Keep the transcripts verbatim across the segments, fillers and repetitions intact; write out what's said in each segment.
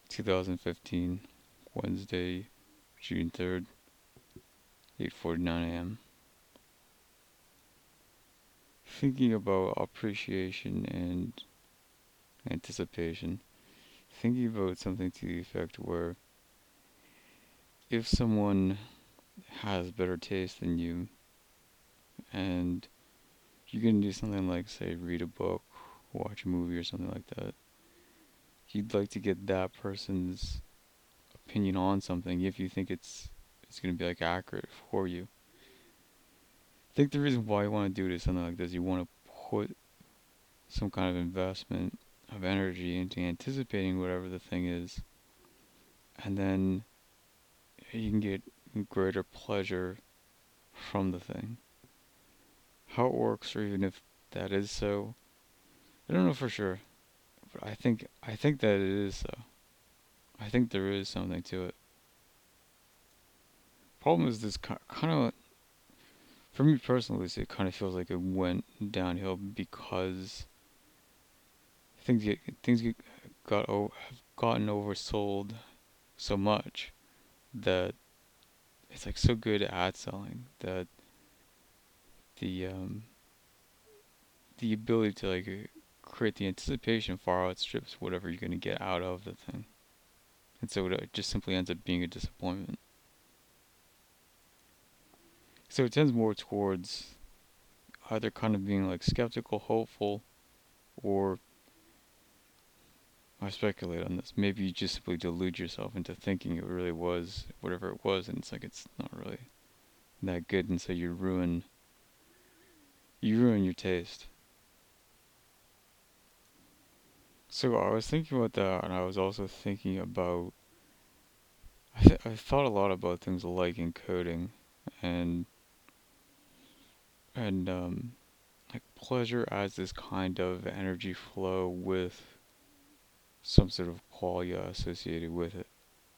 twenty fifteen, Wednesday, June third, eight forty-nine a m. Thinking about appreciation and anticipation. Thinking about something to the effect where if someone has better taste than you and you can do something like, say, read a book, watch a movie, or something like that, you'd like to get that person's opinion on something if you think it's it's gonna be like accurate for you. I think the reason why you want to do it is something like this. You want to put some kind of investment of energy into anticipating whatever the thing is, and then you can get greater pleasure from the thing. How it works, or even if that is so, I don't know for sure, but I think I think that it is so. I think there is something to it. Problem is this kind of, for me personally, it kind of feels like it went downhill because things get things get, got have gotten oversold so much that it's like so good at selling that the um the ability to like uh, create the anticipation far outstrips whatever you're gonna get out of the thing, and so it just simply ends up being a disappointment. So it tends more towards either kind of being like skeptical, hopeful, or I speculate on this. Maybe you just simply delude yourself into thinking it really was whatever it was, and it's like it's not really that good, and so you ruin you ruin your taste. So I was thinking about that, and I was also thinking about I th- I thought a lot about things like encoding and and um like pleasure as this kind of energy flow with some sort of qualia associated with it.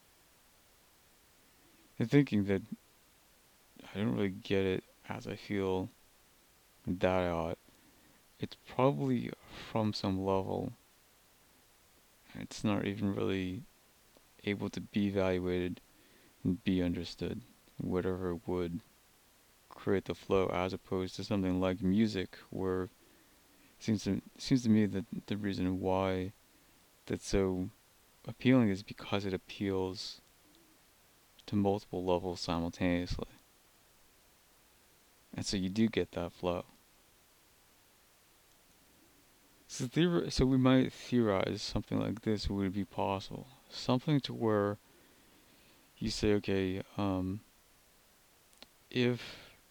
And thinking that I don't really get it as I feel that I ought. It's probably from some level. It's not even really able to be evaluated and be understood. Whatever would create the flow, as opposed to something like music, where it seems to seems to me that the reason why that's so appealing is because it appeals to multiple levels simultaneously, and so you do get that flow. So, theor- so we might theorize something like this would be possible. Something to where you say, okay, um, if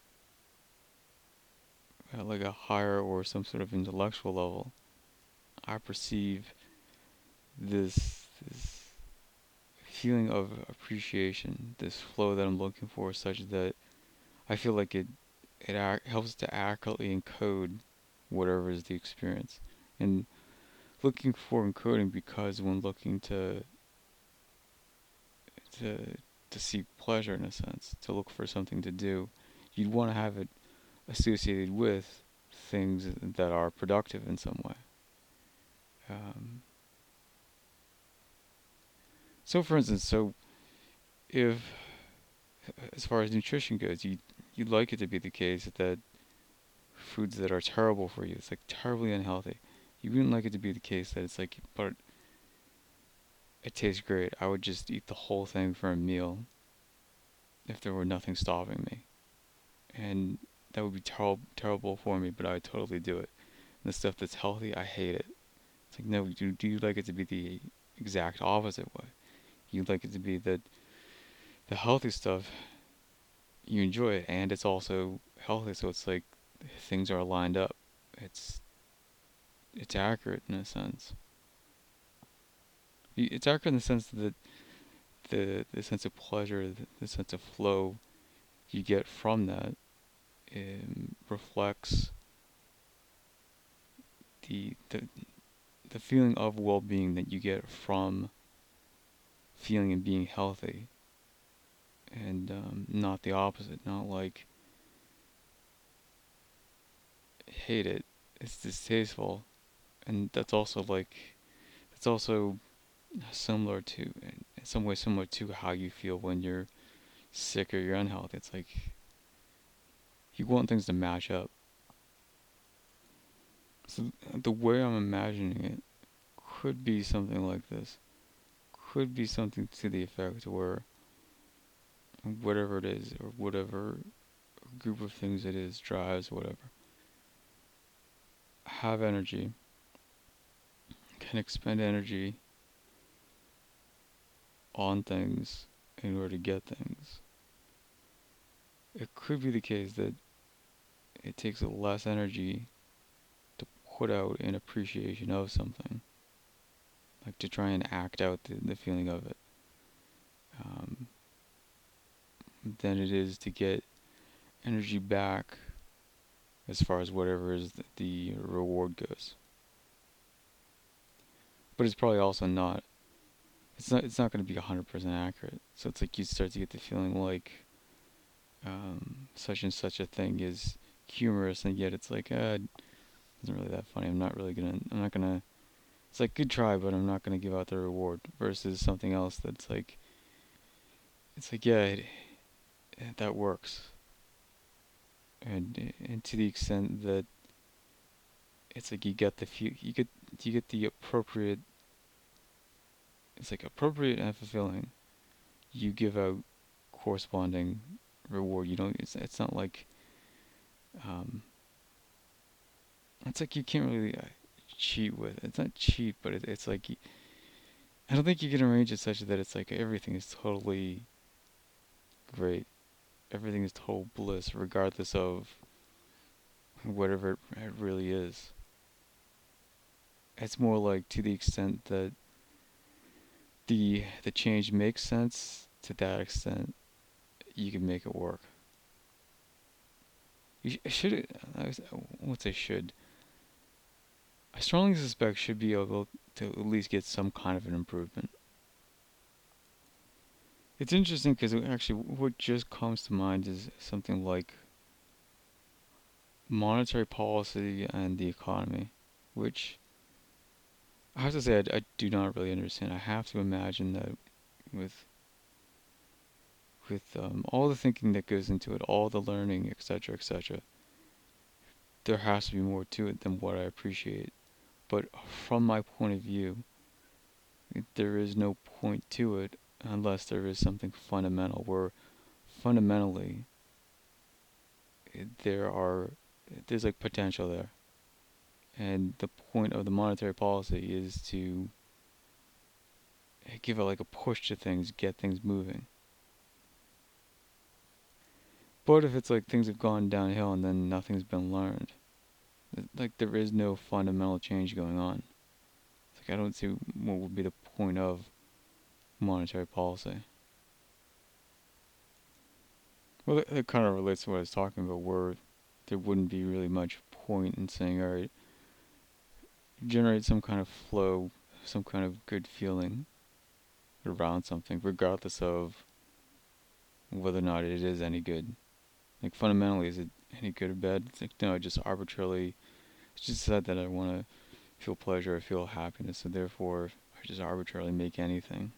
at like a higher or some sort of intellectual level, I perceive this this feeling of appreciation, this flow that I'm looking for, such that I feel like it it ac- helps to accurately encode whatever is the experience. And looking for encoding because when looking to to to seek pleasure in a sense, to look for something to do, you'd want to have it associated with things that are productive in some way. Um, so, for instance, so if as far as nutrition goes, you you'd like it to be the case that foods that are terrible for you, it's like terribly unhealthy. You wouldn't like it to be the case that it's like, but it tastes great. I would just eat the whole thing for a meal if there were nothing stopping me, and that would be ter- terrible for me. But I would totally do it. And the stuff that's healthy, I hate it. It's like, no, do do you like it to be the exact opposite way? You'd like it to be that the healthy stuff you enjoy it, and it's also healthy, so it's like things are lined up. It's it's accurate in a sense. It's accurate in the sense that the the sense of pleasure, the, the sense of flow you get from that um, reflects the, the the feeling of well-being that you get from feeling and being healthy, and um, not the opposite. Not like hate it. It's distasteful, and that's also like that's also similar to, in some way similar to how you feel when you're sick or you're unhealthy. It's like you want things to match up. So the way I'm imagining it could be something like this. Could be something to the effect where whatever it is, or whatever group of things it is, drives, whatever, have energy, can expend energy on things in order to get things. It could be the case that it takes less energy to put out an appreciation of something, like to try and act out the, the feeling of it, um, than it is to get energy back as far as whatever is the, the reward goes. But it's probably also not. It's not. It's not going to be one hundred percent accurate. So it's like you start to get the feeling like um, such and such a thing is humorous, and yet it's like, uh, it isn't really that funny. I'm not really gonna. I'm not gonna. It's like good try, but I'm not gonna give out the reward. Versus something else that's like, it's like yeah, it, it, that works, and and to the extent that it's like you get the few, you get you get the appropriate. It's like appropriate and fulfilling. You give out corresponding reward. You don't. It's it's not like um, it's like you can't really uh, cheat with it. It's not cheat, but it, it's like you, I don't think you can arrange it such that it's like everything is totally great. Everything is total bliss, regardless of whatever it, it really is. It's more like to the extent that the the change makes sense. To that extent, you can make it work. You sh- should. I won't say should. I strongly suspect should be able to at least get some kind of an improvement. It's interesting because actually, what just comes to mind is something like monetary policy and the economy, which I have to say I, I do not really understand. I have to imagine that with with um, all the thinking that goes into it, all the learning, et cetera, et cetera, there has to be more to it than what I appreciate. But from my point of view, there is no point to it unless there is something fundamental where fundamentally there are there's like potential there. And the point of the monetary policy is to give it like a push to things, get things moving. But if it's like things have gone downhill and then nothing's been learned, like there is no fundamental change going on. It's like I don't see what would be the point of monetary policy. Well, that, that kind of relates to what I was talking about, where there wouldn't be really much point in saying, all right, generate some kind of flow, some kind of good feeling around something, regardless of whether or not it is any good. Like fundamentally, is it any good or bad? It's like no, I just arbitrarily. It's just said that I want to feel pleasure, I feel happiness, so therefore I just arbitrarily make anything.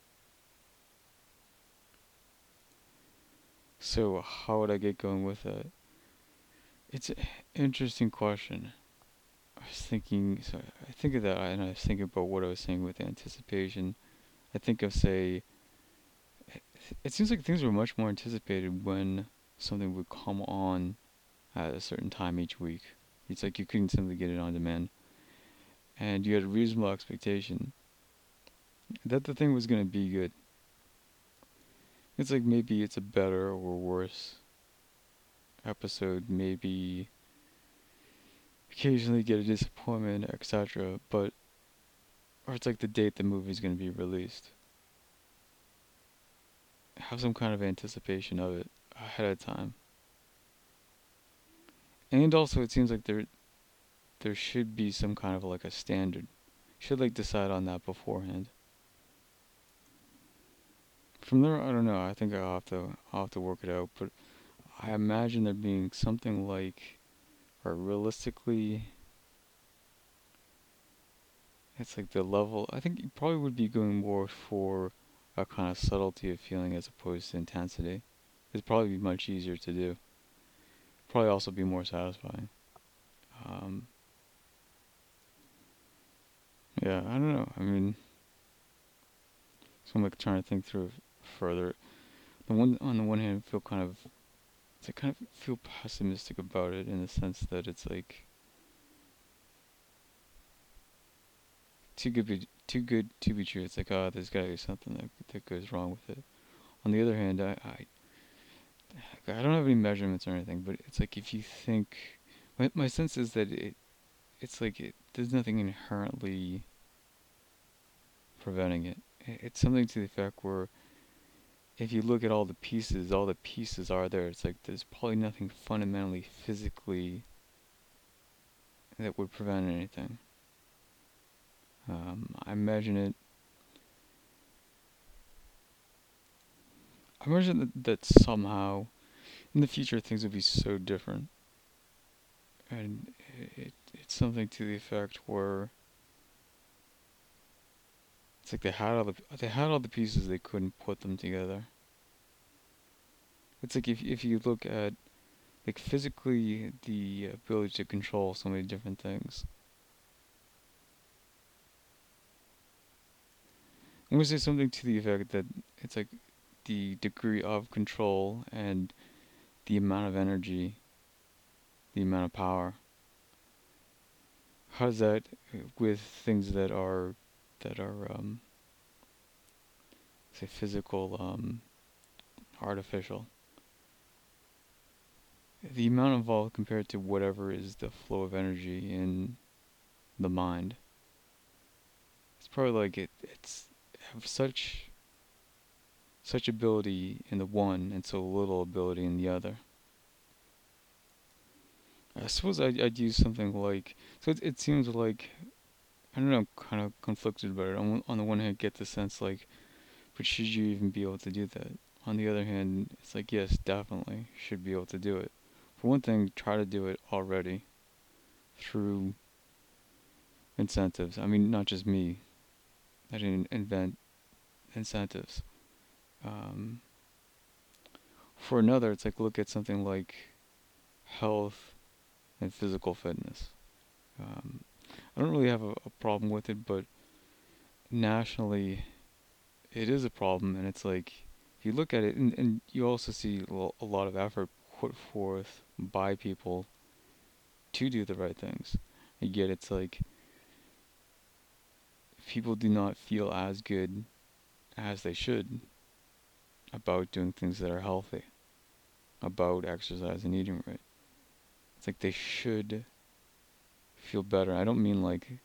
So how would I get going with that? It's an interesting question. I was thinking, so I think of that, and I was thinking about what I was saying with anticipation. I think of say, it seems like things were much more anticipated when something would come on at a certain time each week. It's like you couldn't simply get it on demand, and you had a reasonable expectation that the thing was going to be good. It's like maybe it's a better or worse episode, maybe occasionally get a disappointment, et cetera. But or it's like the date the movie's going to be released. Have some kind of anticipation of it ahead of time. And also, it seems like there there should be some kind of like a standard. Should like decide on that beforehand. From there, I don't know. I think I'll have to I'll have to work it out. But I imagine there being something like, or realistically, It's like the level. I think you probably would be going more for a kind of subtlety of feeling as opposed to intensity. It'd probably be much easier to do. Probably also be more satisfying. Um, yeah, I don't know. I mean, so I'm like trying to think through further. The one on the one hand, I feel kind of, I kind of feel pessimistic about it in the sense that it's like too good be too good to be true. It's like, oh, there's gotta be something that that goes wrong with it. On the other hand, I I, I don't have any measurements or anything, but it's like if you think, my my sense is that it it's like it there's nothing inherently preventing it. It's something to the effect where if you look at all the pieces, all the pieces are there. It's like there's probably nothing fundamentally physically that would prevent anything. Um, I imagine it. I imagine that, that somehow in the future things would be so different, and it it's something to the effect where it's like they had all the they had all the pieces, they couldn't put them together. It's like if if you look at like physically the ability to control so many different things. I'm gonna say something to the effect that it's like the degree of control and the amount of energy, the amount of power. How does that with things that are that are um, say physical, um, artificial? The amount involved compared to whatever is the flow of energy in the mind. It's probably like it. It's have such such ability in the one and so little ability in the other. I suppose I'd, I'd use something like so. It, it seems like I don't know, I'm kind of conflicted about it. On on the one hand, get the sense like, but should you even be able to do that? On the other hand, it's like yes, definitely should be able to do it. For one thing, try to do it already through incentives. I mean, not just me. I didn't invent incentives. Um, for another, it's like look at something like health and physical fitness. Um, I don't really have a, a problem with it, but nationally, it is a problem, and it's like if you look at it, and, and you also see a lot of effort put forth by people to do the right things. And yet, it's like people do not feel as good as they should about doing things that are healthy, about exercise and eating right. It's like they should feel better. I don't mean like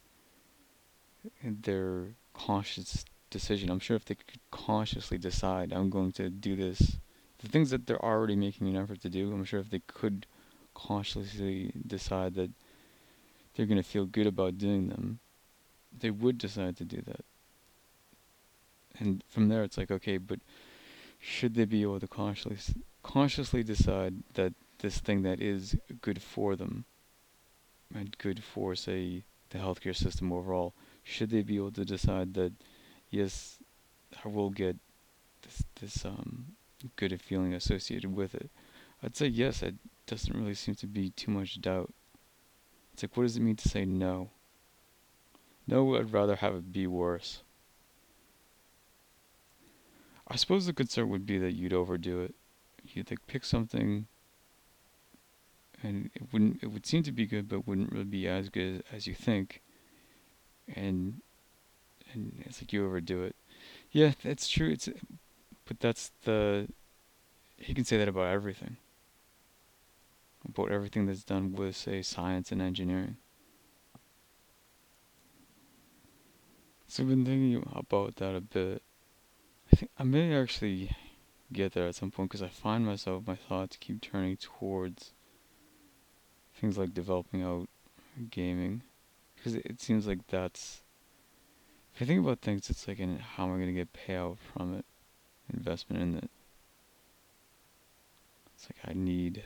their conscious decision. I'm sure if they could consciously decide, I'm going to do this, the things that they're already making an effort to do, I'm sure if they could consciously decide that they're going to feel good about doing them, they would decide to do that. And from there, it's like, okay, but should they be able to consciously consciously decide that this thing that is good for them and good for, say, the healthcare system overall, should they be able to decide that yes, I will get this this um good feeling associated with it? I'd say yes. It doesn't really seem to be too much doubt. It's like, what does it mean to say no? No, I'd rather have it be worse. I suppose the concern would be that you'd overdo it. You'd like pick something, and it wouldn't. It would seem to be good, but wouldn't really be as good as you think. And and it's like you overdo it. Yeah, that's true. It's but that's the you can say that about everything. About everything that's done with, say, science and engineering. So I've been thinking about that a bit. I think I may actually get there at some point because I find myself my thoughts keep turning towards things like developing out gaming because it, it seems like that's if you think about things, it's like, in how am I going to get payout from it? Investment in it. It's like I need,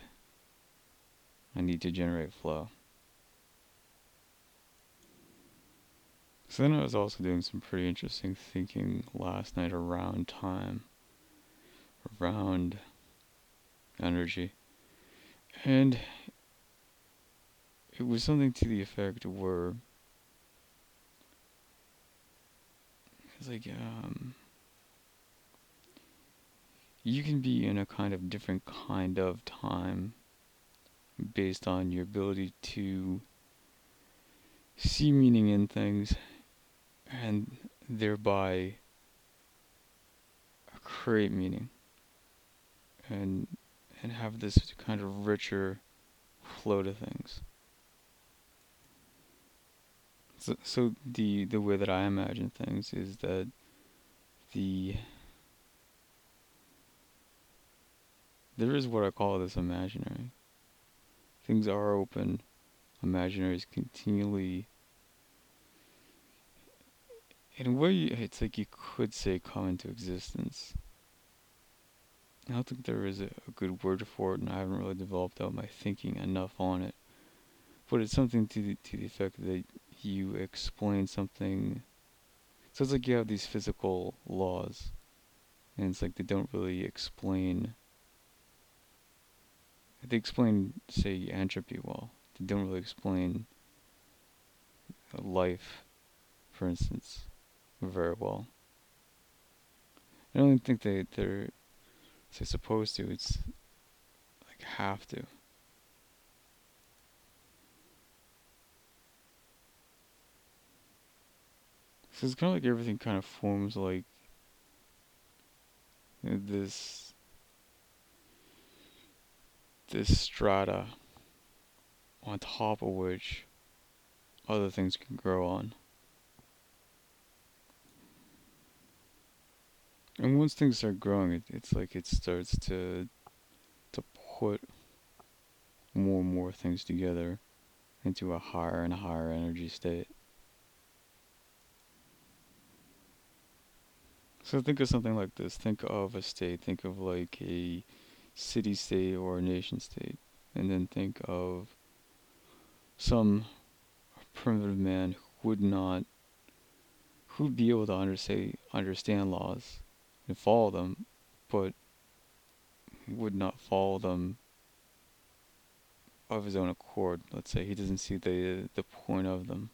I need to generate flow. So then I was also doing some pretty interesting thinking last night around time, around energy. And it was something to the effect where it's like, um, you can be in a kind of different kind of time based on your ability to see meaning in things and thereby create meaning and and have this kind of richer flow to things. So, so the the way that I imagine things is that the there is what I call this imaginary. Things are open. Imaginary is continually, in a way, it's like you could say come into existence. I don't think there is a, a good word for it, and I haven't really developed out my thinking enough on it. But it's something to the, to the effect that you explain something. So it's like you have these physical laws, and it's like they don't really explain. They explain, say, entropy well. They don't really explain life, for instance, very well. I don't think they they're say supposed to. It's like have to. So it's kind of like everything kind of forms like, you know, this this strata on top of which other things can grow on. And once things start growing, it, it's like it starts to to put more and more things together into a higher and higher energy state. So think of something like this. Think of a state. Think of like a city state or a nation state. And then think of some primitive man who would not, who would be able to under, say, understand laws and follow them, but would not follow them of his own accord. Let's say he doesn't see the the point of them.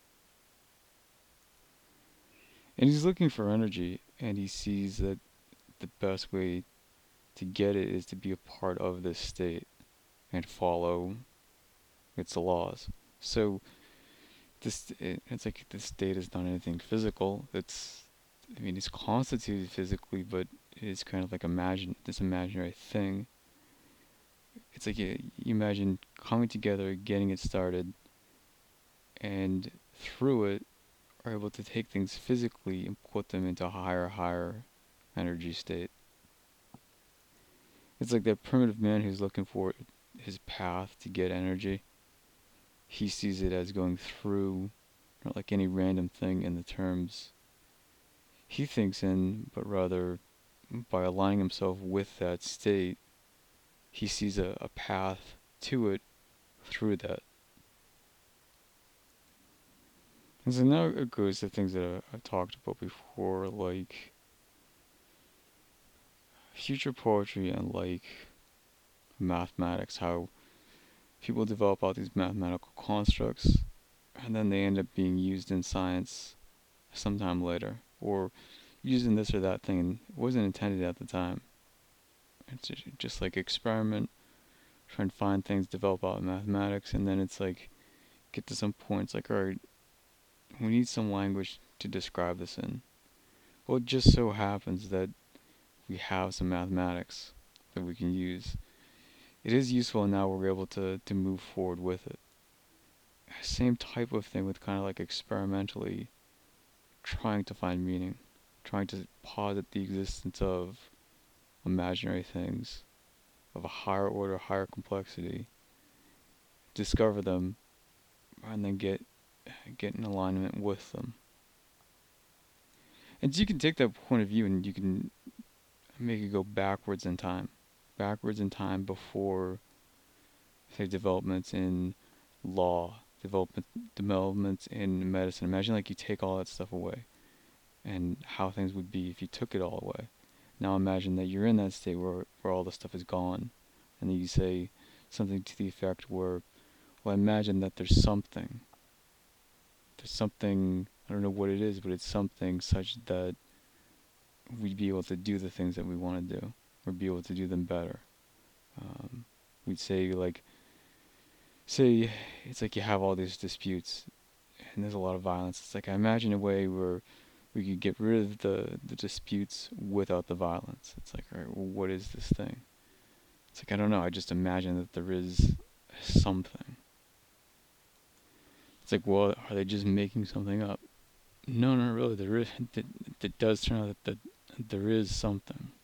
And he's looking for energy, and he sees that the best way to get it is to be a part of this state and follow its laws. So this it, it's like this state is not anything physical. It's I mean it's constituted physically, but it's kind of like imagine this imaginary thing. It's like you, you imagine coming together, getting it started, and through it are able to take things physically and put them into a higher, higher energy state. It's like that primitive man who's looking for his path to get energy. He sees it as going through, not like any random thing in the terms he thinks in, but rather by aligning himself with that state, he sees a, a path to it through that. And so now it goes to things that I, I've talked about before, like future poetry and like mathematics, how people develop all these mathematical constructs and then they end up being used in science sometime later, or using this or that thing and it wasn't intended at the time. It's just like experiment, try and find things, develop out in mathematics, and then it's like get to some point, it's like, alright, we need some language to describe this in. Well, it just so happens that we have some mathematics that we can use. It is useful, and now we're able to, to move forward with it. Same type of thing with kind of like experimentally trying to find meaning, trying to posit the existence of imaginary things of a higher order, higher complexity, discover them, and then get get in alignment with them. And so you can take that point of view and you can make it go backwards in time, backwards in time before, say, developments in law, development developments in medicine. Imagine like you take all that stuff away, and how things would be if you took it all away. Now imagine that you're in that state where where all the stuff is gone, and then you say something to the effect where, well, imagine that there's something, there's something, I don't know what it is, but it's something such that we'd be able to do the things that we want to do, or be able to do them better. Um, we'd say like, say it's like you have all these disputes, and there's a lot of violence. It's like I imagine a way where we could get rid of the the disputes without the violence. It's like, all right, well, what is this thing? It's like I don't know. I just imagine that there is something. It's like, well, are they just making something up? No, not really. There is. It, it does turn out that, that there is something.